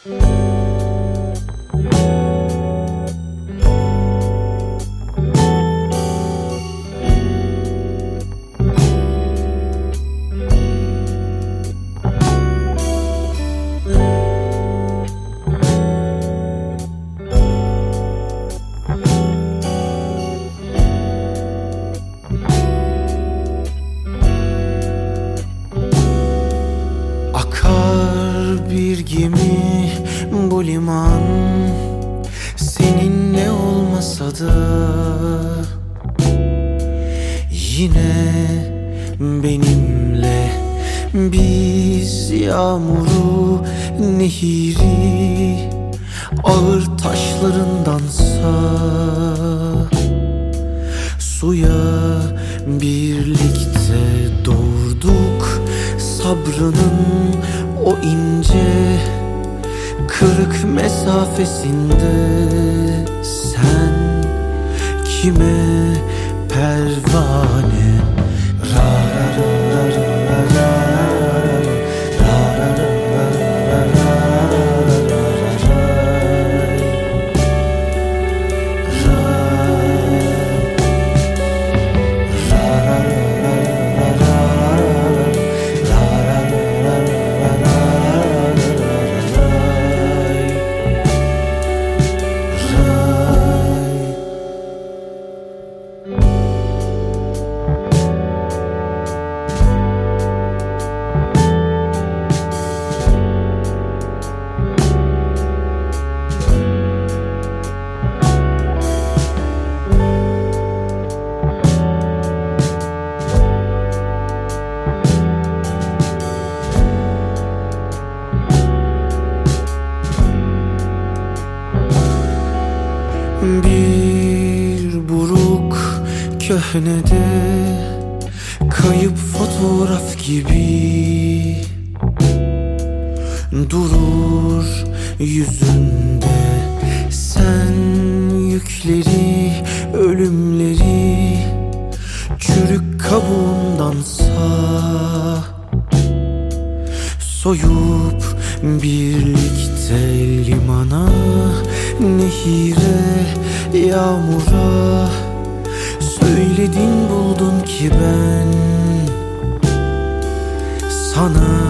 Akar bir gemi bu liman, seninle olmasa da yine benimle. Biz yağmuru, nehiri, ağır taşlarındansa suya birlikte doğurduk. Sabrının o ince kırık mesafesinde sen kime pervane? Bir buruk köhnede kayıp fotoğraf gibi durur yüzünde. Sen yükleri, ölümleri çürük kabuğundansa soyup birlikte limana, nehire, yağmura söyledin, buldun ki ben sana